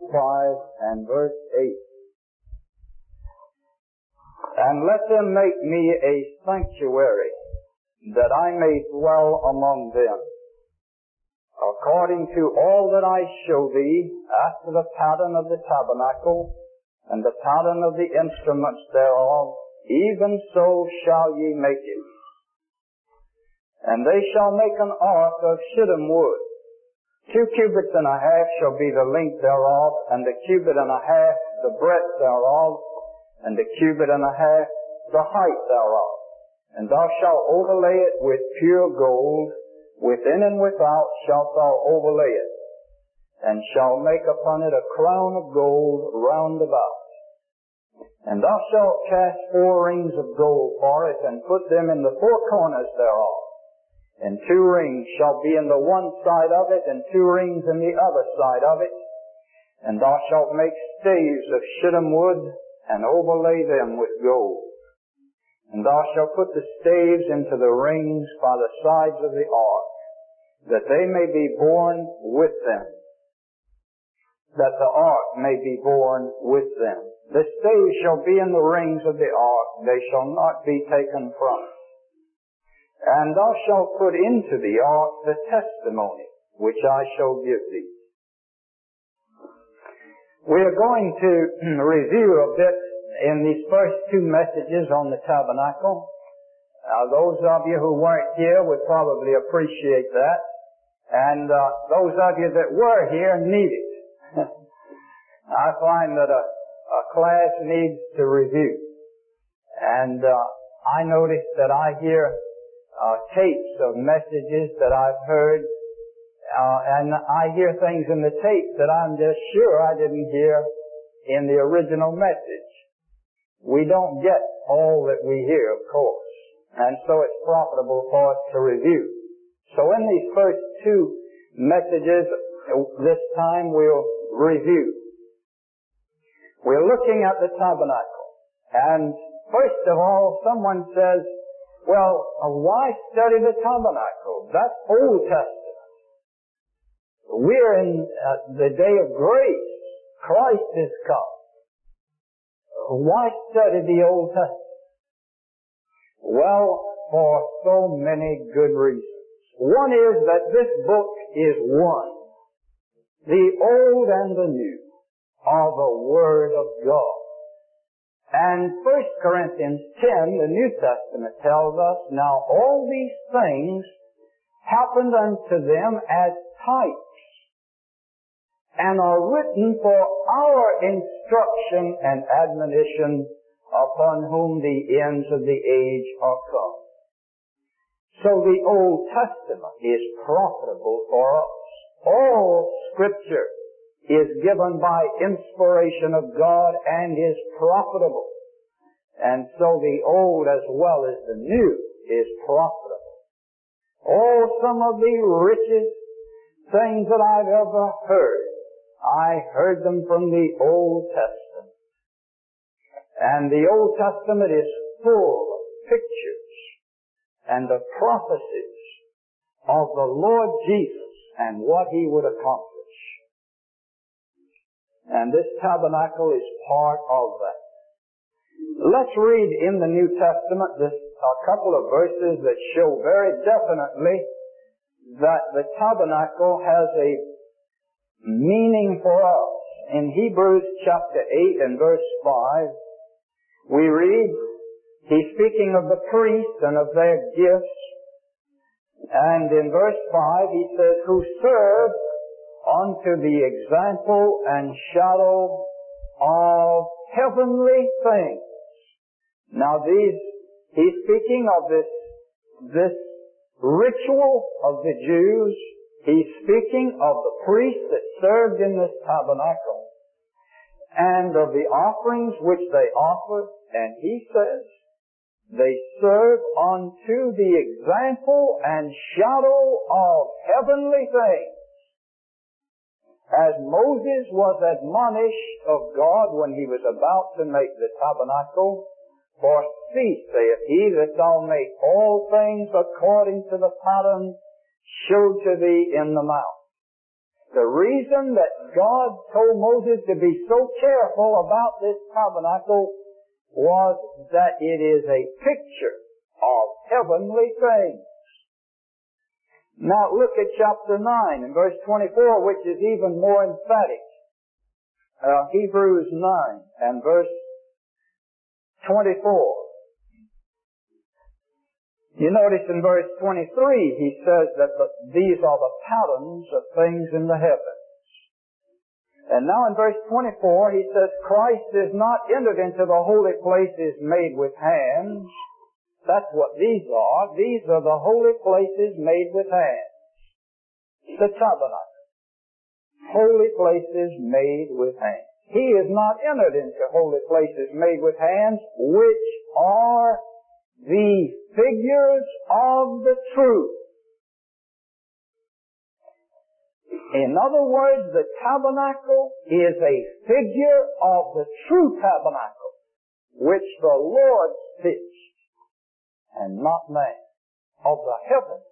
5 and verse 8. And let them make me a sanctuary, that I may dwell among them, according to all that I show thee, after the pattern of the tabernacle, and the pattern of the instruments thereof, even so shall ye make it. And they shall make an ark of shittim wood. 2 cubits and a half shall be the length thereof, and a cubit and a half the breadth thereof, and a cubit and a half the height thereof. And thou shalt overlay it with pure gold, within and without shalt thou overlay it, and shalt make upon it a crown of gold round about. And thou shalt cast 4 rings of gold for it, and put them in the 4 corners thereof. And 2 rings shall be in the one side of it, and 2 rings in the other side of it. And thou shalt make staves of shittim wood, and overlay them with gold. And thou shalt put the staves into the rings by the sides of the ark, that they may be borne with them, that the ark may be borne with them. The staves shall be in the rings of the ark, they shall not be taken from it. And thou shalt put into the ark the testimony which I shall give thee. We are going to review a bit in these first 2 messages on the tabernacle. Those of you who weren't here would probably appreciate that. And those of you that were here need it. I find that a class needs to review. And I notice that I hear tapes of messages that I've heard, and I hear things in the tape that I'm just sure I didn't hear in the original message. We don't get all that we hear, of course, and so it's profitable for us to review. So in these first 2 messages, this time we'll review. We're looking at the tabernacle, and first of all, someone says, well, why study the tabernacle? That's Old Testament. We're in the day of grace. Christ is come. Why study the Old Testament? Well, for so many good reasons. One is that this book is one. The Old and the New are the Word of God. And 1 Corinthians 10, the New Testament, tells us, now all these things happened unto them as types, and are written for our instruction and admonition, upon whom the ends of the age are come. So the Old Testament is profitable for us. All Scripture is given by inspiration of God and is profitable. And so the Old as well as the New is profitable. Oh, some of the richest things that I've ever heard, I heard them from the Old Testament. And the Old Testament is full of pictures and of prophecies of the Lord Jesus and what He would accomplish. And this tabernacle is part of that. Let's read in the New Testament a couple of verses that show very definitely that the tabernacle has a meaning for us. In Hebrews chapter 8 and verse 5, we read, he's speaking of the priests and of their gifts. And in verse 5 he says, who serve unto the example and shadow of heavenly things. Now he's speaking of this ritual of the Jews. He's speaking of the priests that served in this tabernacle and of the offerings which they offered. And he says, they serve unto the example and shadow of heavenly things. As Moses was admonished of God when he was about to make the tabernacle, for see, saith he, that thou make all things according to the pattern showed to thee in the mount. The reason that God told Moses to be so careful about this tabernacle was that it is a picture of heavenly things. Now look at chapter 9 and verse 24, which is even more emphatic. Hebrews 9 and verse 24. You notice in verse 23, he says that these are the patterns of things in the heavens. And now in verse 24, he says, Christ is not entered into the holy places made with hands. That's what these are. These are the holy places made with hands. The tabernacle. Holy places made with hands. He is not entered into holy places made with hands, which are the figures of the truth. In other words, the tabernacle is a figure of the true tabernacle, which the Lord pitched, and not man, of the heavens.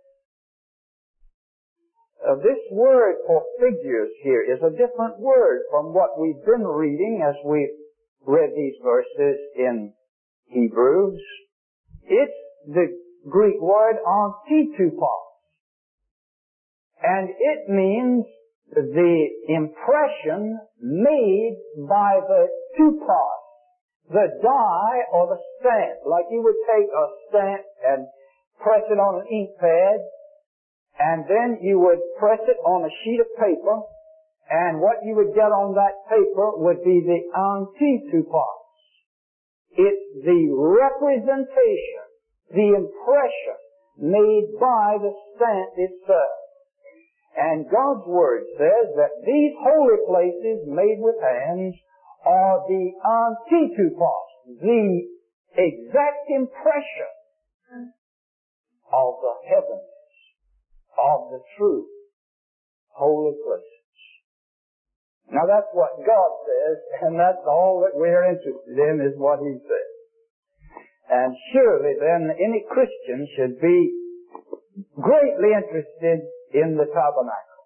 This word for figures here is a different word from what we've been reading as we've read these verses in Hebrews. It's the Greek word antitupos. And it means the impression made by the tupos, the die or the stamp. Like you would take a stamp and press it on an ink pad, and then you would press it on a sheet of paper, and what you would get on that paper would be the antitupos. It's the representation, the impression made by the stamp itself. And God's Word says that these holy places made with hands are the antitupos, the exact impression of the heavens, of the true holy places. Now that's what God says, and that's all that we're interested in is what He says. And surely then any Christian should be greatly interested in the tabernacle.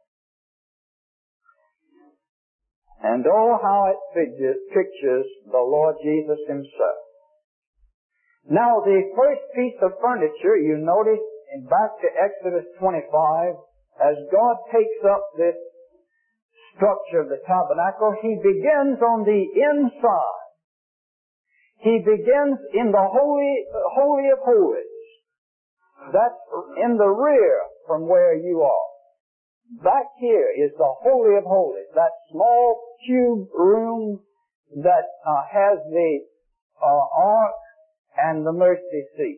And oh, how it pictures the Lord Jesus Himself. Now the first piece of furniture, you notice, and back to Exodus 25, as God takes up this structure of the tabernacle, He begins on the inside. He begins in the Holy of Holies. That's in the rear from where you are. Back here is the Holy of Holies, that small cube room that has the ark and the mercy seat.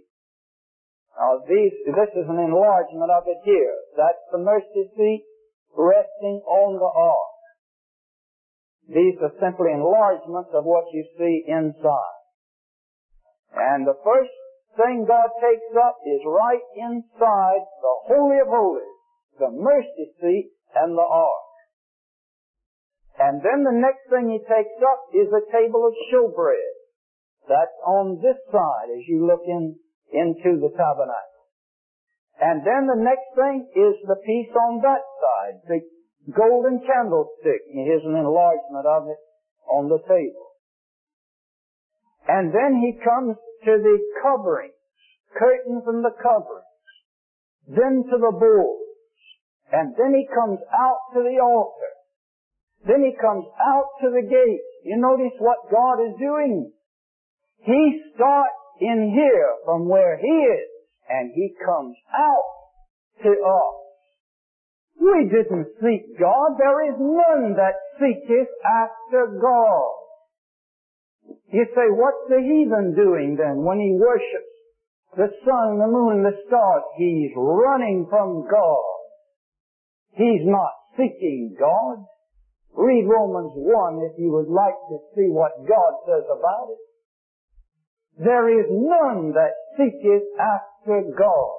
This is an enlargement of it here. That's the mercy seat resting on the ark. These are simply enlargements of what you see inside. And the first thing God takes up is right inside the Holy of Holies, the mercy seat and the ark. And then the next thing He takes up is a table of showbread. That's on this side as you look into the tabernacle. And then the next thing is the piece on that side, the golden candlestick. Here's an enlargement of it on the table. And then He comes to the coverings, curtains and the coverings, then to the boards, and then He comes out to the altar. Then He comes out to the gate. You notice what God is doing. He starts in here from where He is, and He comes out to us. We didn't seek God. There is none that seeketh after God. You say, what's the heathen doing then when he worships the sun, the moon, and the stars? He's running from God. He's not seeking God. Read Romans 1 if you would like to see what God says about it. There is none that seeketh after God.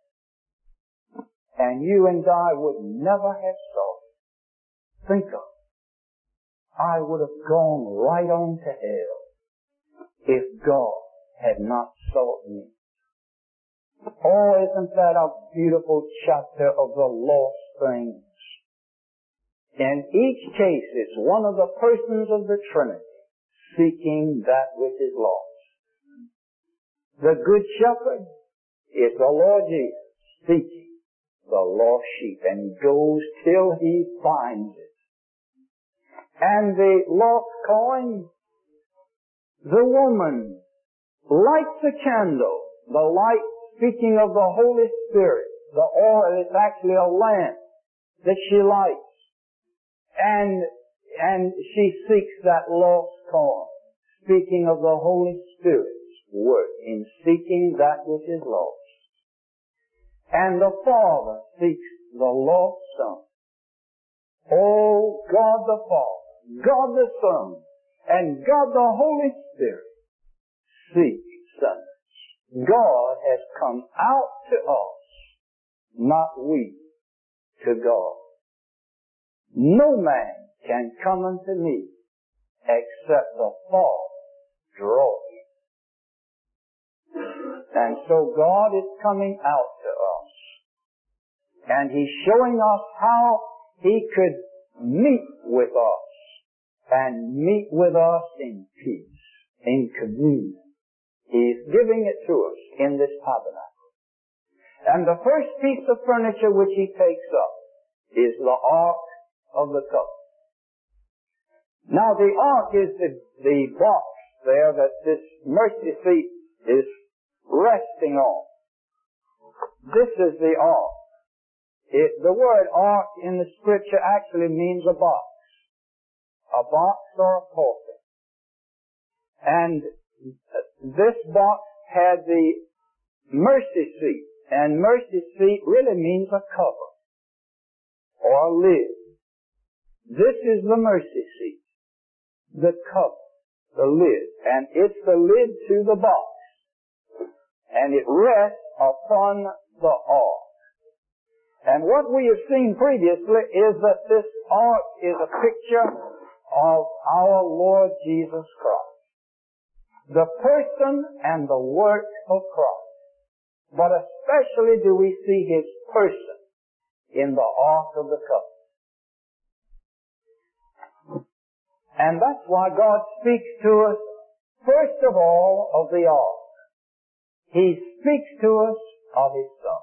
And you and I would never have sought. Think of it. I would have gone right on to hell if God had not sought me. Oh, isn't that a beautiful chapter of the lost things? In each case, it's one of the persons of the Trinity seeking that which is lost. The Good Shepherd is the Lord Jesus seeking the lost sheep, and he goes till he finds it. And the lost coin, the woman lights a candle, the light speaking of the Holy Spirit. The oil is actually a lamp that she lights. And she seeks that lost coin, speaking of the Holy Spirit's work in seeking that which is lost. And the Father seeks the lost Son. Oh, God the Father, God the Son, and God the Holy Spirit seek sinners. God has come out to us, not we to God. No man can come unto me except the Father draw him. And so God is coming out to us. And He's showing us how He could meet with us and meet with us in peace, in communion. He's giving it to us in this tabernacle. And the first piece of furniture which He takes up is the Ark of the Covenant. Now the Ark is the box there that this mercy seat is resting on. This is the Ark. The word Ark in the Scripture actually means a box. A box or a coffin. And this box had the mercy seat. And mercy seat really means a cover or a lid. This is the mercy seat. The cover, the lid. And it's the lid to the box. And it rests upon the Ark. And what we have seen previously is that this Ark is a picture of our Lord Jesus Christ. The person and the work of Christ. But especially do we see His person in the Ark of the Covenant. And that's why God speaks to us, first of all, of the Ark. He speaks to us of His Son.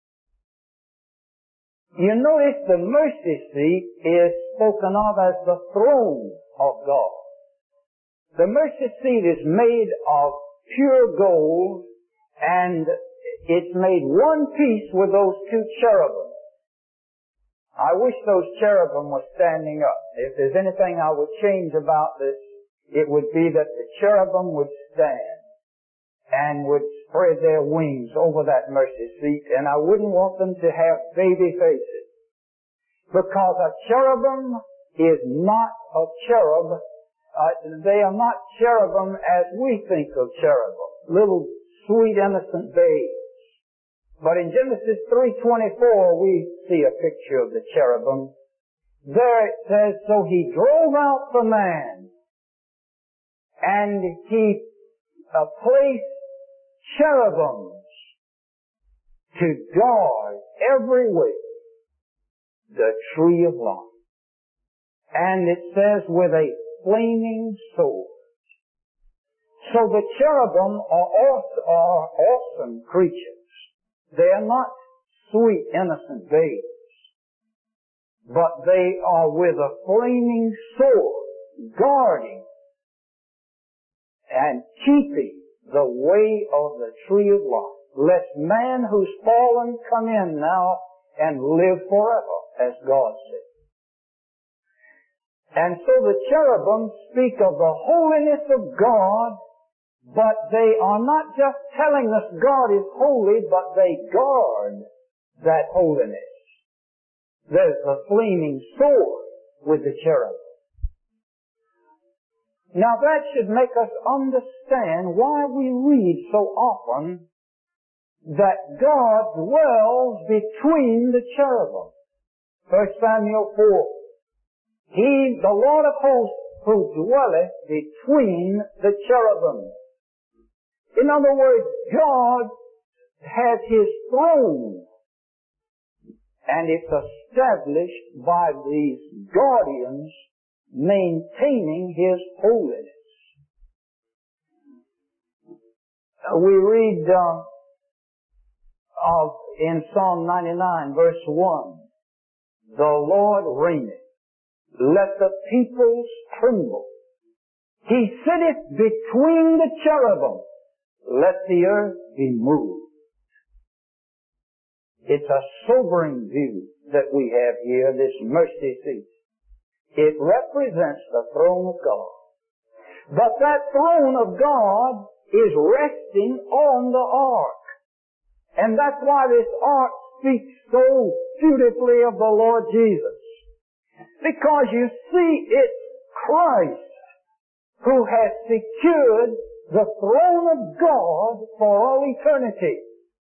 You notice the mercy seat is spoken of as the throne of God. The mercy seat is made of pure gold, and it's made one piece with those two cherubim. I wish those cherubim were standing up. If there's anything I would change about this, it would be that the cherubim would stand and would spread their wings over that mercy seat, and I wouldn't want them to have baby faces. Because a cherubim is not a cherub. They are not cherubim as we think of cherubim. Little sweet innocent babes. But in Genesis 3:24 we see a picture of the cherubim. There it says, so He drove out the man, and He placed cherubims to guard every way the tree of life. And it says with a flaming sword. So the cherubim are awesome creatures. They are not sweet, innocent babes, but they are with a flaming sword, guarding and keeping the way of the tree of life, lest man who's fallen come in now and live forever, as God said. And so the cherubim speak of the holiness of God, but they are not just telling us God is holy, but they guard that holiness. There's the flaming sword with the cherubim. Now that should make us understand why we read so often that God dwells between the cherubim. 1 Samuel 4. He, the Lord of hosts, who dwelleth between the cherubim. In other words, God has His throne, And it's established by these guardians maintaining His holiness. We read in Psalm 99 verse 1, "The Lord reigneth, let the peoples tremble. He sitteth between the cherubim, let the earth be moved." It's a sobering view that we have here, this mercy seat. It represents the throne of God. But that throne of God is resting on the ark. And that's why this ark speaks so beautifully of the Lord Jesus. Because you see, it's Christ who has secured the throne of God for all eternity.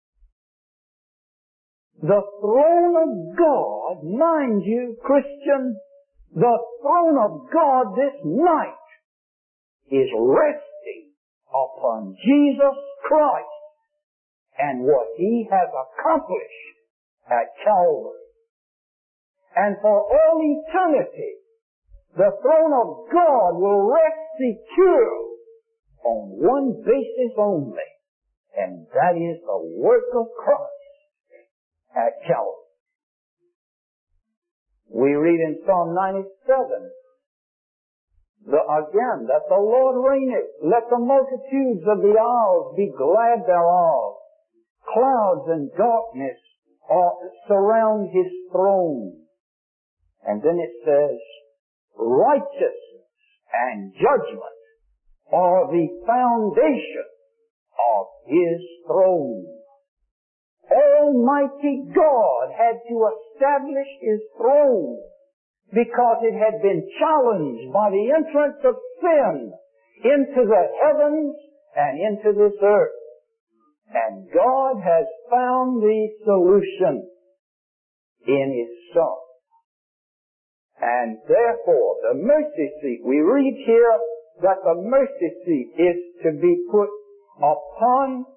The throne of God, mind you, Christian, the throne of God this night is resting upon Jesus Christ and what He has accomplished at Calvary. And for all eternity, the throne of God will rest secure on one basis only, and that is the work of Christ at Calvary. We read in Psalm 97, again, that the Lord reigneth, let the multitudes of the isles be glad thereof. Clouds and darkness surround His throne. And then it says, righteousness and judgment are the foundation of His throne. Almighty God had to establish His throne because it had been challenged by the entrance of sin into the heavens and into this earth. And God has found the solution in His Son. And therefore, the mercy seat, we read here that the mercy seat is to be put upon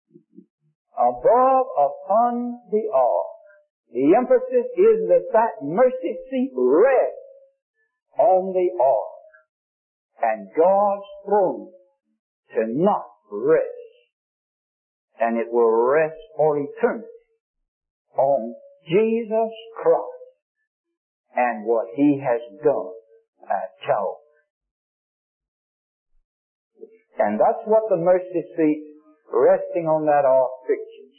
the ark. The emphasis is that mercy seat rests on the ark. And God's throne cannot rest. And it will rest for eternity on Jesus Christ and what He has done at Calvary. And that's what the mercy seat resting on that ark pictures.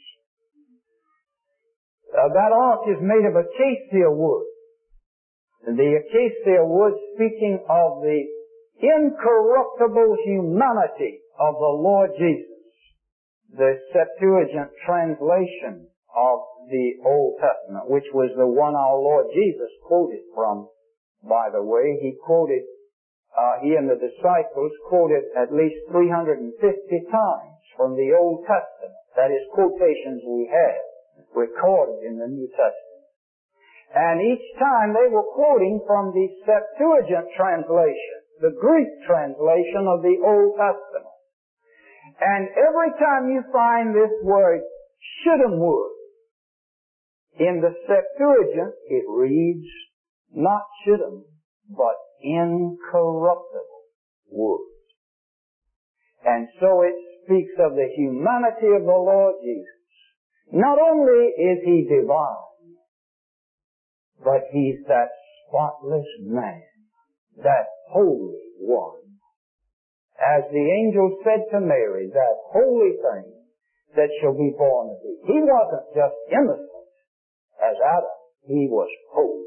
That ark is made of acacia wood. The acacia wood speaking of the incorruptible humanity of the Lord Jesus. The Septuagint translation of the Old Testament, which was the one our Lord Jesus quoted from, by the way. He and the disciples quoted at least 350 times from the Old Testament. That is, quotations we have recorded in the New Testament. And each time they were quoting from the Septuagint translation, the Greek translation of the Old Testament. And every time you find this word, shittim wood, in the Septuagint, it reads, not shittim, but incorruptible wood. And so it speaks of the humanity of the Lord Jesus. Not only is He divine, but He's that spotless man, that holy one. As the angel said to Mary, that holy thing that shall be born of thee. He wasn't just innocent as Adam. He was holy.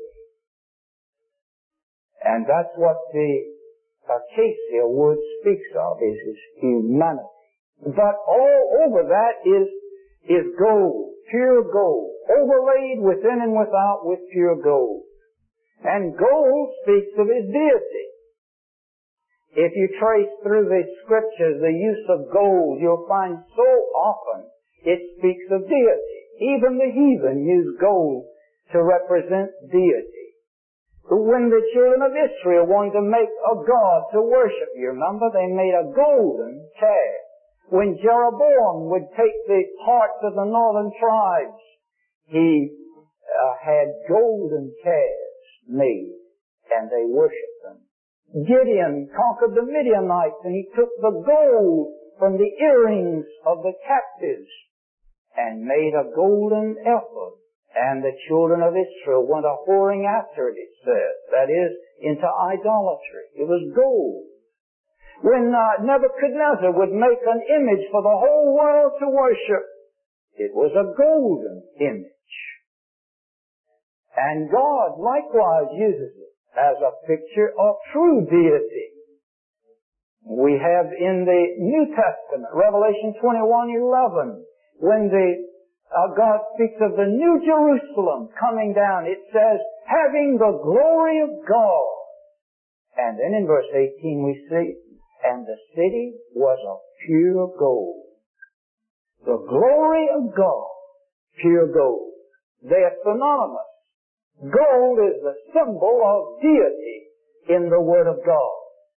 And that's what the acacia wood speaks of, is His humanity. But all over that is gold, pure gold, overlaid within and without with pure gold. And gold speaks of His deity. If you trace through the Scriptures the use of gold, you'll find so often it speaks of deity. Even the heathen use gold to represent deity. When the children of Israel wanted to make a god to worship, you remember, they made a golden calf. When Jeroboam would take the hearts of the northern tribes, he had golden calves made, and they worshipped them. Gideon conquered the Midianites, and he took the gold from the earrings of the captives and made a golden ephod. And the children of Israel went a-whoring after it, it says. That is, into idolatry. It was gold. When Nebuchadnezzar would make an image for the whole world to worship, it was a golden image. And God likewise uses it as a picture of true deity. We have in the New Testament, Revelation 21:11, when God speaks of the New Jerusalem coming down, it says, having the glory of God. And then in verse 18 we see, and the city was of pure gold. The glory of God, pure gold. They are synonymous. Gold is the symbol of deity in the Word of God.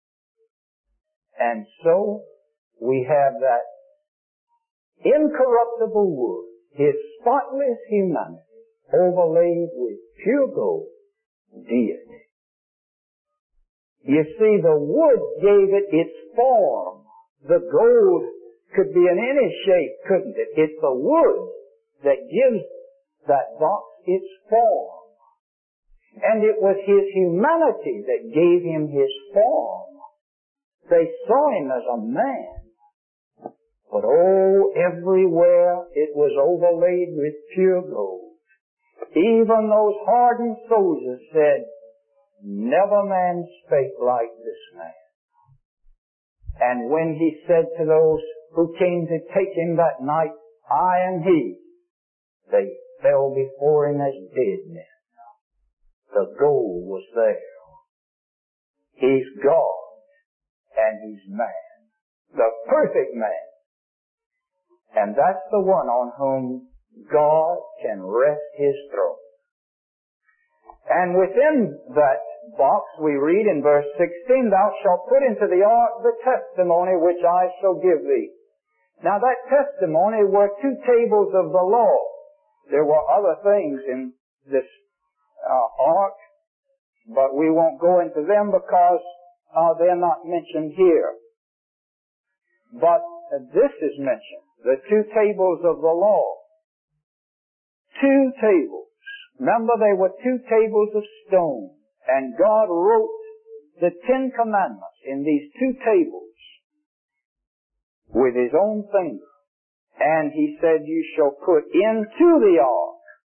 And so we have that incorruptible wood, His spotless humanity, overlaid with pure gold, deity. You see, the wood gave it its form. The gold could be in any shape, couldn't it? It's the wood that gives that box its form. And it was His humanity that gave Him His form. They saw Him as a man. But oh, everywhere it was overlaid with pure gold. Even those hardened soldiers said, never man spake like this man. And when He said to those who came to take Him that night, I am He, they fell before Him as dead men. The gold was there. He's God and He's man. The perfect man. And that's the one on whom God can rest His throne. And within that box we read in verse 16, thou shalt put into the ark the testimony which I shall give thee. Now that testimony were 2 tables of the law. There were other things in this ark, but we won't go into them because they're not mentioned here. But this is mentioned, the 2 tables of the law. 2 tables. Remember, they were 2 tables of stone, and God wrote the 10 commandments in these 2 tables with His own finger. And He said, you shall put into the ark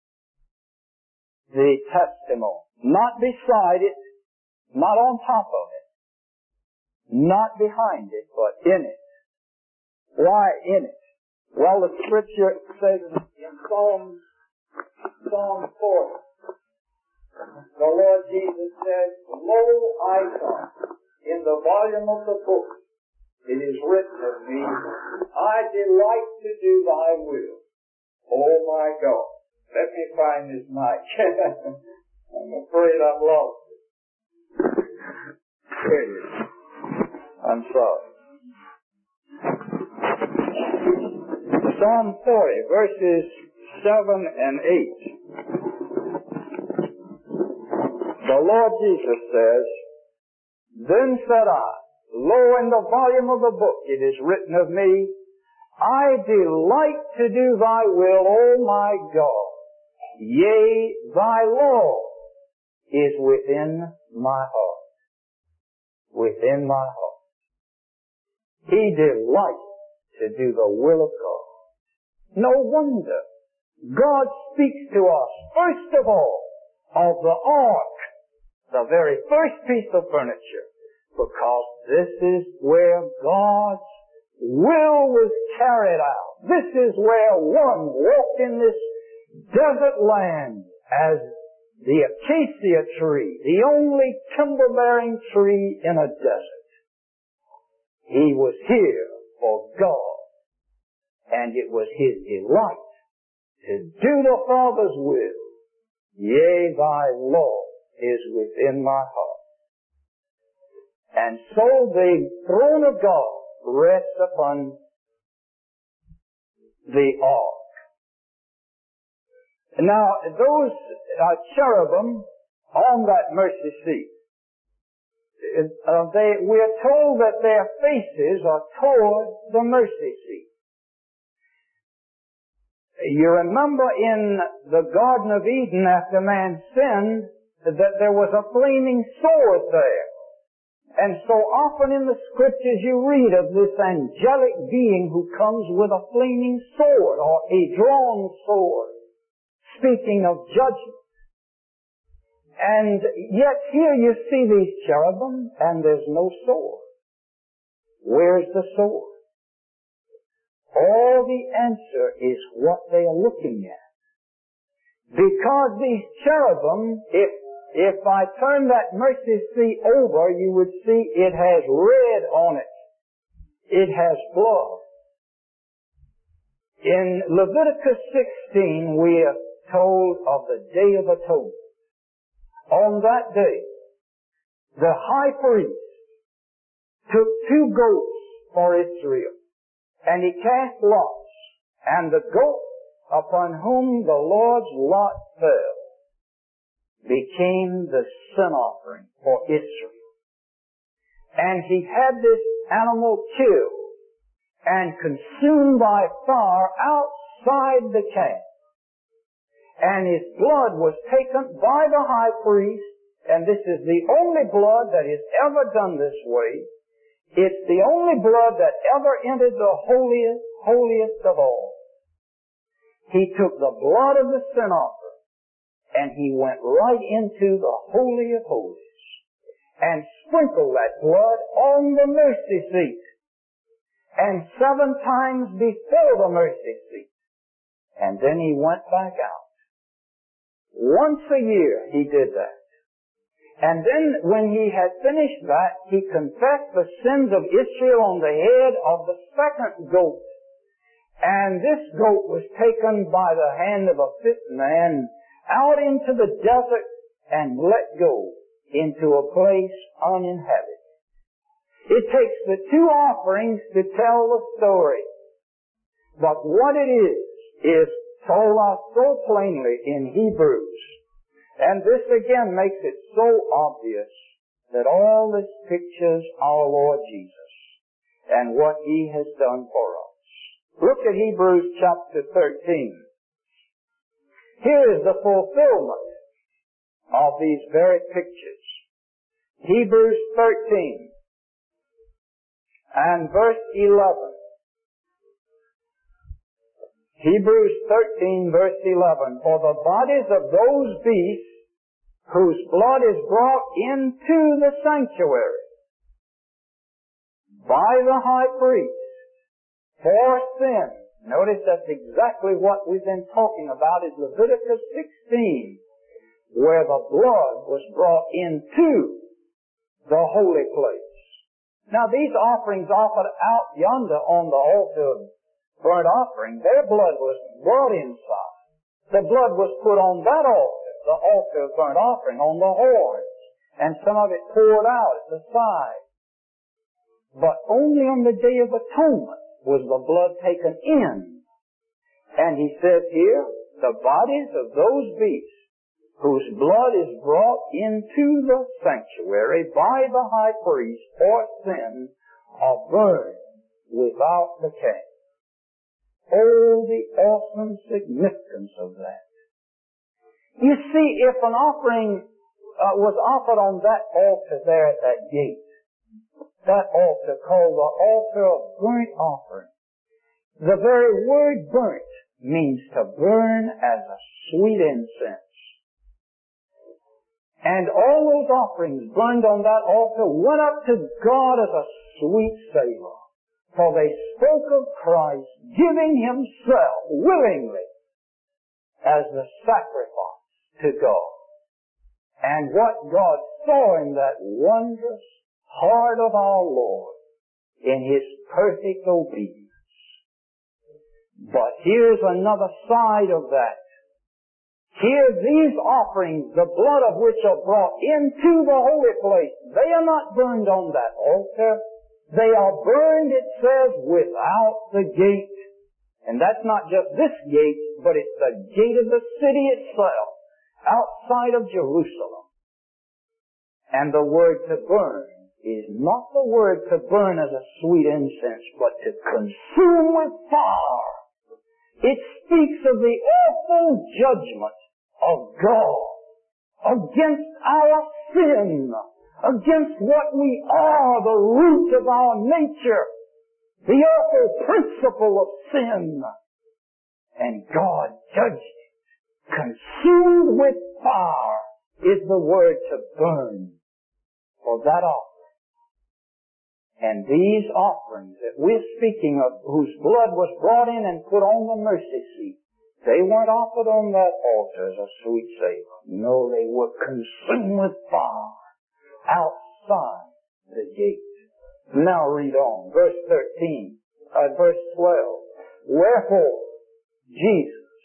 the testimony. Not beside it, not on top of it, not behind it, but in it. Why in it? Well, the Scripture says in Psalm 40, the Lord Jesus said, lo, I come, in the volume of the book, it is written of me, I delight to do thy will. Oh my God. Let me find this mic. I'm afraid I've lost it. There it is. I'm sorry. Psalm 40, verses 7 and 8. The Lord Jesus says, then said I, lo, in the volume of the book it is written of me, I delight to do thy will, O my God. Yea, thy law is within my heart. Within my heart. He delights to do the will of God. No wonder God speaks to us, first of all, of the ark, the very first piece of furniture, because this is where God's will was carried out. This is where one walked in this desert land as the acacia tree, the only timber-bearing tree in a desert. He was here for God, and it was His delight to do the Father's will. Yea, thy law is within my heart. And so the throne of God rests upon the ark. Now, those cherubim on that mercy seat, we are told that their faces are toward the mercy seat. You remember in the Garden of Eden, after man sinned, that there was a flaming sword there. And so often in the Scriptures you read of this angelic being who comes with a flaming sword or a drawn sword, speaking of judgment. And yet here you see these cherubim and there's no sword. Where's the sword? All the answer is what they are looking at. Because these cherubim, if I turn that mercy seat over, you would see it has red on it. It has blood. In Leviticus 16, we are told of the Day of Atonement. On that day, the high priest took 2 goats for Israel, and he cast lots, and the goat upon whom the Lord's lot fell became the sin offering for Israel. And he had this animal killed and consumed by fire outside the camp. And his blood was taken by the high priest, and this is the only blood that is ever done this way. It's the only blood that ever entered the holiest of all. He took the blood of the sin offering, and he went right into the Holy of Holies, and sprinkled that blood on the mercy seat, and 7 times before the mercy seat. And then he went back out. Once a year he did that. And then when he had finished that, he confessed the sins of Israel on the head of the second goat. And this goat was taken by the hand of a fit man out into the desert and let go into a place uninhabited. It takes the 2 offerings to tell the story. But what it is told us so plainly in Hebrews. And this again makes it so obvious that all this pictures our Lord Jesus and what He has done for us. Look at Hebrews chapter 13. Here is the fulfillment of these very pictures. Hebrews 13 and verse 11. Hebrews 13 verse 11. For the bodies of those beasts whose blood is brought into the sanctuary by the high priest for sin. Notice that's exactly what we've been talking about is Leviticus 16, where the blood was brought into the holy place. Now these offerings offered out yonder on the altar of burnt offering, their blood was brought inside. The blood was put on that altar, the altar of burnt offering, on the horns, and some of it poured out at the side. But only on the Day of Atonement was the blood taken in. And he says here, the bodies of those beasts whose blood is brought into the sanctuary by the high priest for sin are burned without the camp. Oh, the awesome significance of that. You see, if an offering was offered on that altar there at that gate, that altar called the altar of burnt offering, the very word burnt means to burn as a sweet incense. And all those offerings burned on that altar went up to God as a sweet savor. For they spoke of Christ giving Himself willingly as the sacrifice to God. And what God saw in that wondrous heart of our Lord in His perfect obedience. But here's another side of that. Here these offerings, the blood of which are brought into the holy place, they are not burned on that altar. They are burned, it says, without the gate. And that's not just this gate, but it's the gate of the city itself, outside of Jerusalem. And the word to burn is not the word to burn as a sweet incense, but to consume with fire. It speaks of the awful judgment of God against our sin, against what we are, the root of our nature, the awful principle of sin. And God judged it. Consumed with fire is the word to burn for that offering. And these offerings that we're speaking of, whose blood was brought in and put on the mercy seat, they weren't offered on that altar as a sweet savor. No, they were consumed with fire outside the gate. Now read on. Verse 12. Wherefore, Jesus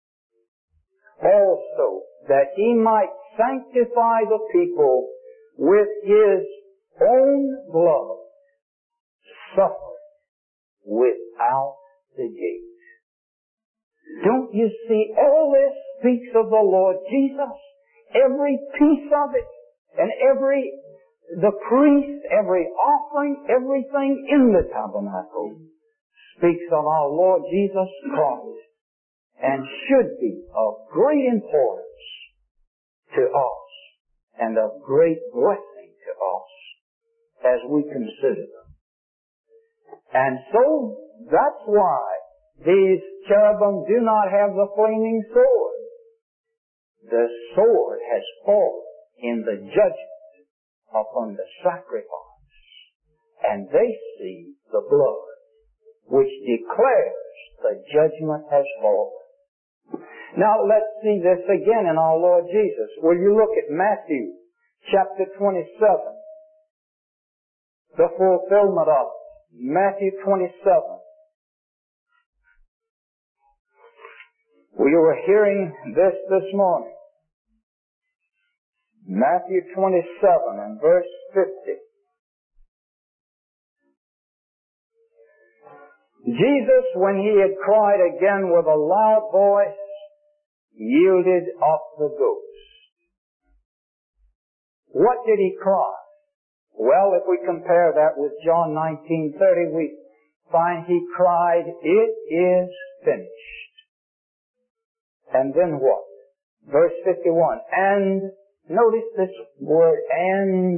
also, that he might sanctify the people with his own blood, suffered without the gate. Don't you see, all this speaks of the Lord Jesus. Every piece of it, and the priest, every offering, everything in the tabernacle speaks of our Lord Jesus Christ, and should be of great importance to us and of great blessing to us as we consider them. And so, that's why these cherubim do not have the flaming sword. The sword has fallen in the judgment upon the sacrifice, and they see the blood, which declares the judgment has fallen. Now let's see this again in our Lord Jesus. Will you look at Matthew chapter 27? The fulfillment of it. Matthew 27. We were hearing this morning. Matthew 27 and verse 50. Jesus, when he had cried again with a loud voice, yielded up the ghost. What did he cry? Well, if we compare that with John 19:30, we find he cried, "It is finished." And then what? Verse 51. And, notice this word, and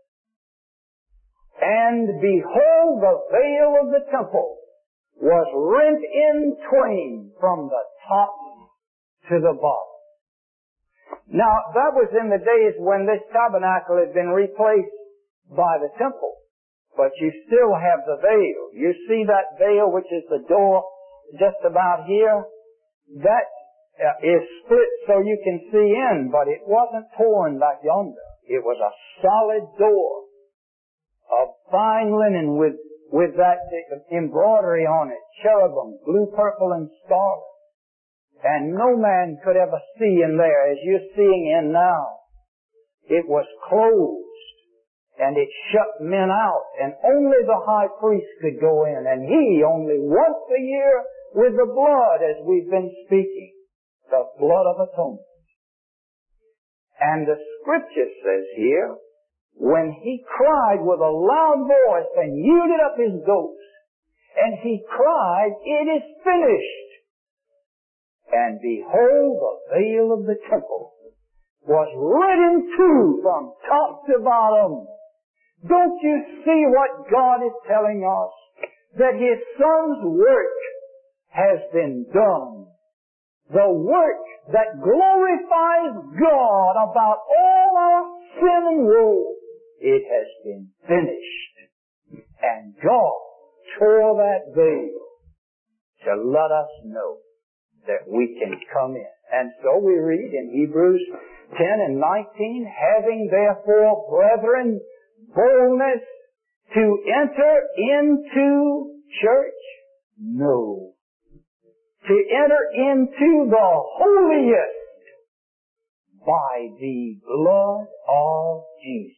behold, the veil of the temple was rent in twain from the top to the bottom. Now, that was in the days when this tabernacle had been replaced by the temple. But you still have the veil. You see that veil, which is the door just about here? That is split so you can see in, but it wasn't torn back yonder. It was a solid door of fine linen with that embroidery on it, cherubim, blue, purple, and scarlet. And no man could ever see in there as you're seeing in now. It was closed, and it shut men out, and only the high priest could go in, and he only once a year with the blood, as we've been speaking, the blood of atonement. And the scripture says here, when he cried with a loud voice and yielded up his ghost, and he cried, "It is finished." And behold, the veil of the temple was rent in two from top to bottom. Don't you see what God is telling us? That His Son's work has been done. The work that glorifies God about all our sin and woe. It has been finished. And God tore that veil to let us know that we can come in. And so we read in Hebrews 10 and 19, having therefore, brethren, boldness to enter into church? No. To enter into the holiest by the blood of Jesus.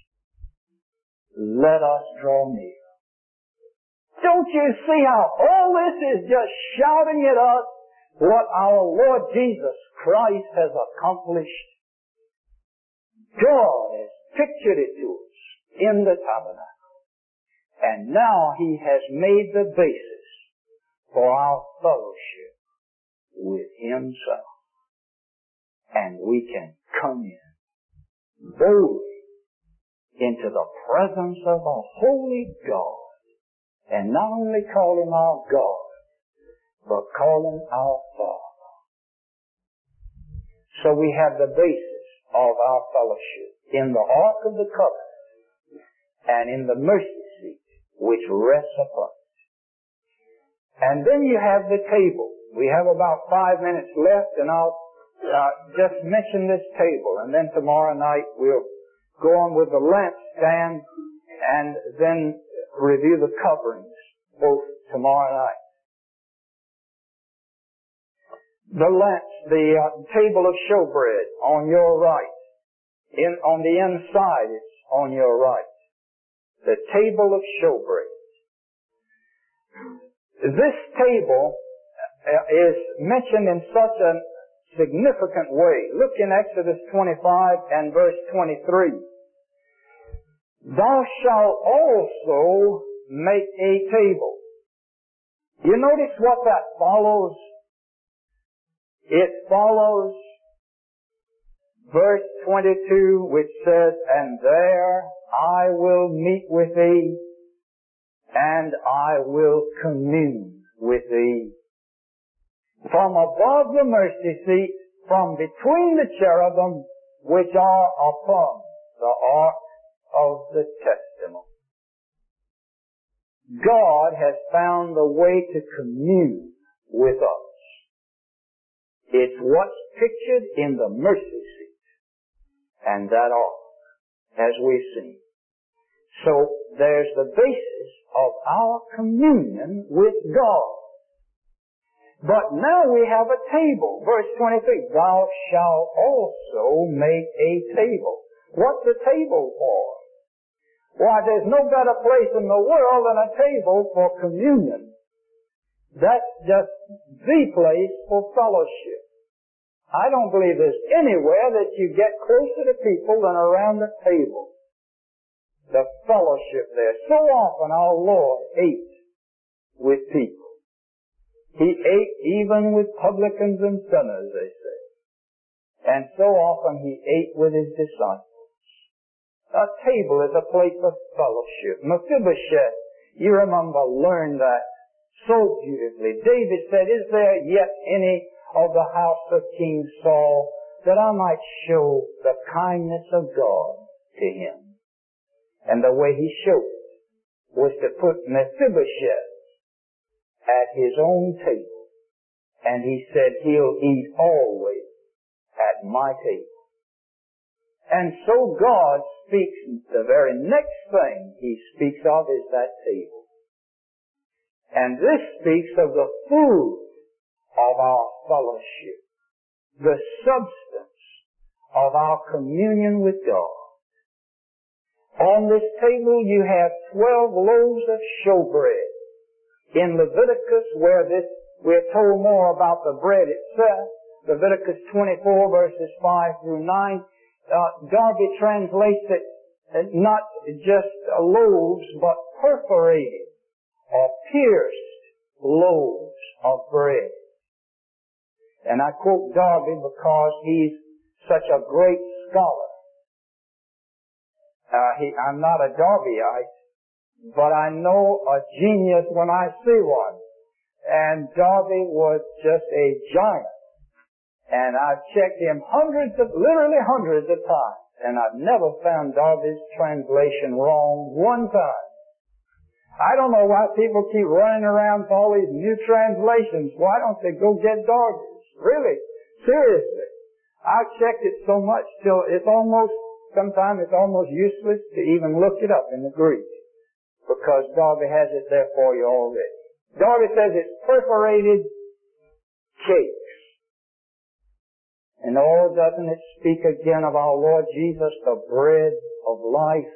Let us draw near. Don't you see how all this is just shouting at us what our Lord Jesus Christ has accomplished, God has pictured it to us in the tabernacle. And now He has made the basis for our fellowship with Himself. And we can come in boldly into the presence of a holy God, and not only call Him our God, but call Him our Father. So we have the basis of our fellowship in the Ark of the Covenant and in the mercy seat which rests upon it. And then you have the table. We have about 5 minutes left, and I'll just mention this table, and then tomorrow night we'll go on with the lampstand and then review the coverings both tomorrow night. The table of showbread on your right. On the inside it's on your right. The table of showbread. This table is mentioned in such a significant way. Look in Exodus 25 and verse 23. Thou shalt also make a table. You notice what that follows? It follows verse 22, which says, And there I will meet with thee, and I will commune with thee. From above the mercy seat, from between the cherubim, which are upon the ark of the testimony. God has found the way to commune with us. It's what's pictured in the mercy seat and that ark, as we've seen. So there's the basis of our communion with God. But now we have a table. Verse 23, Thou shalt also make a table. What's a table for? Why, there's no better place in the world than a table for communion. That's just the place for fellowship. I don't believe there's anywhere that you get closer to people than around the table. The fellowship there. So often our Lord ate with people. He ate even with publicans and sinners, they say. And so often He ate with His disciples. A table is a place of fellowship. Mephibosheth, you remember, learned that so beautifully. David said, Is there yet any of the house of King Saul that I might show the kindness of God to him? And the way He showed it was to put Mephibosheth at His own table. And He said, He'll eat always at my table. And so God speaks, the very next thing He speaks of is that table. And this speaks of the food of our fellowship, the substance of our communion with God. On this table you have 12 loaves of showbread. In Leviticus, where we're told more about the bread itself, Leviticus 24 verses 5 through 9, Darby translates it not just loaves, but perforated or pierced loaves of bread. And I quote Darby because he's such a great scholar. I'm not a Darbyite, but I know a genius when I see one. And Darby was just a giant. And I've checked him literally hundreds of times. And I've never found Darby's translation wrong one time. I don't know why people keep running around for all these new translations. Why don't they go get Darby's? Really? Seriously. I've checked it so much till sometimes it's almost useless to even look it up in the Greek. Because Darby has it there for you already. Darby says it's perforated cakes. And oh, doesn't it speak again of our Lord Jesus, the bread of life,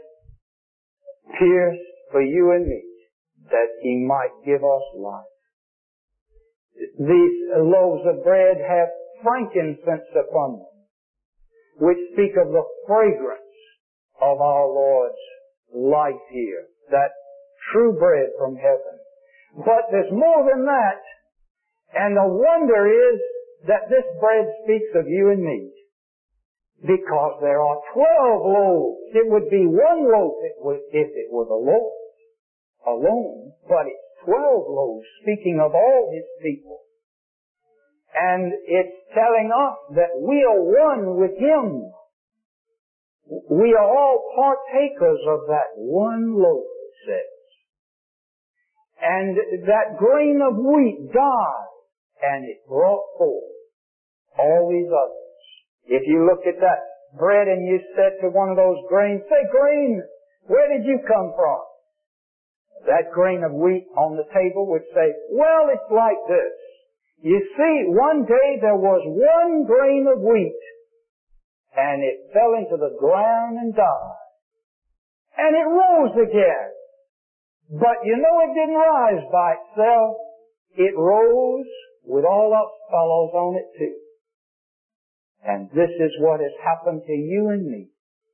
pierced for you and me, that He might give us life. These loaves of bread have frankincense upon them, which speak of the fragrance of our Lord's life here, that true bread from heaven. But there's more than that, and the wonder is that this bread speaks of you and me, because there are 12 loaves. It would be one loaf if it were the Lord alone, but it's 12 loaves speaking of all His people. And it's telling us that we are one with Him. We are all partakers of that one loaf, it says. And that grain of wheat died, and it brought forth all these others. If you look at that bread and you said to one of those grains, say, grain, where did you come from? That grain of wheat on the table would say, well, it's like this. You see, one day there was one grain of wheat, and it fell into the ground and died. And it rose again. But you know it didn't rise by itself. It rose with all its fellows on it too. And this is what has happened to you and me.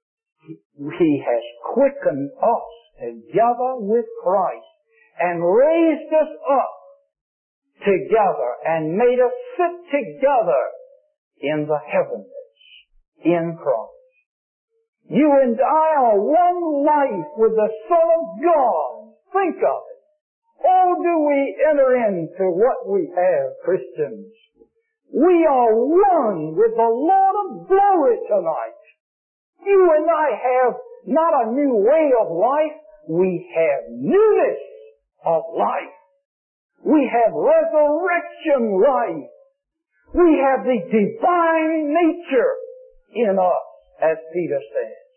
He has quickened us together with Christ and raised us up together and made us sit together in the heavenlies in Christ. You and I are one life with the Son of God. Think of it. Oh, do we enter into what we have, Christians? We are one with the Lord of glory tonight. You and I have not a new way of life. We have newness of life. We have resurrection life. We have the divine nature in us, as Peter says.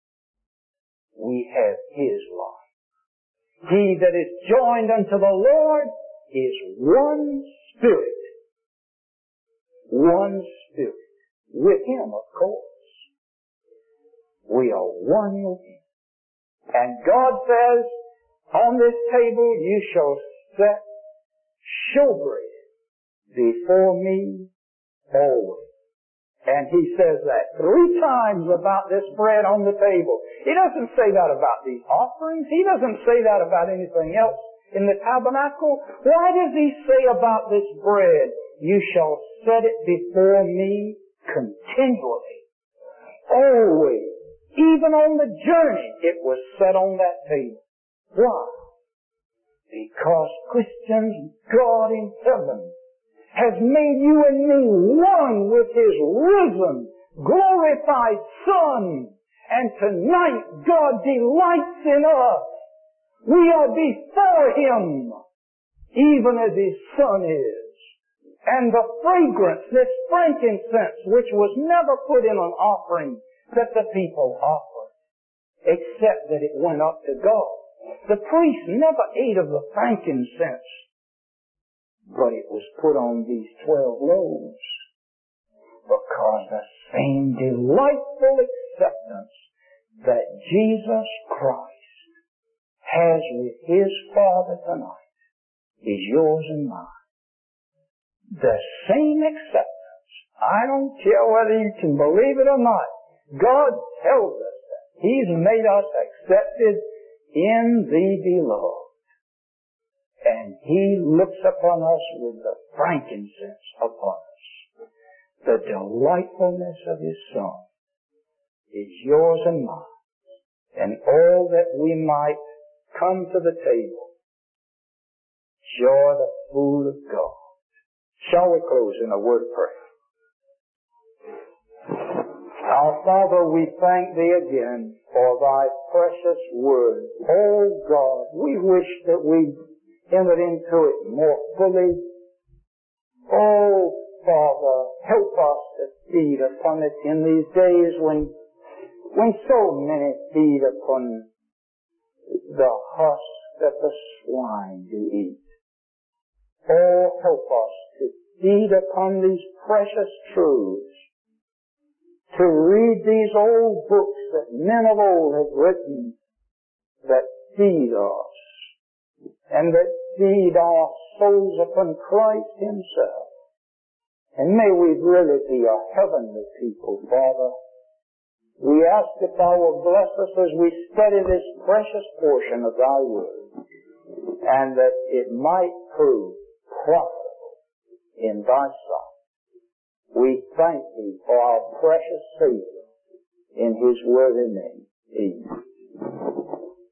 We have His life. He that is joined unto the Lord is one spirit. One spirit. With Him, of course. We are one with Him. And God says, on this table you shall set showbread before me always. And He says that 3 times about this bread on the table. He doesn't say that about these offerings. He doesn't say that about anything else in the tabernacle. Why does He say about this bread, you shall set it before me continually? Always. Even on the journey, it was set on that table. Why? Because, Christians, God in heaven has made you and me one with His risen, glorified Son. And tonight, God delights in us. We are before Him, even as His Son is. And the fragrance, this frankincense, which was never put in an offering that the people offered, except that it went up to God. The priest never ate of the frankincense, but it was put on these 12 loaves, because the same delightful acceptance that Jesus Christ has with His Father tonight is yours and mine. The same acceptance. I don't care whether you can believe it or not. God tells us that He's made us accepted in the Beloved. And He looks upon us with the frankincense upon us. The delightfulness of His Son is yours and mine. And all that we might come to the table, enjoy the food of God. Shall we close in a word of prayer? Our Father, we thank Thee again for Thy precious word. Oh God, we wish that we entered into it more fully. Oh Father, help us to feed upon it in these days when so many feed upon the husk that the swine do eat. Oh, help us to feed upon these precious truths, to read these old books that men of old have written that feed us and that feed our souls upon Christ Himself. And may we really be a heavenly people, Father. We ask that Thou will bless us as we study this precious portion of Thy Word, and that it might prove profitable in Thy sight. We thank Thee for our precious Savior in His worthy name. Amen.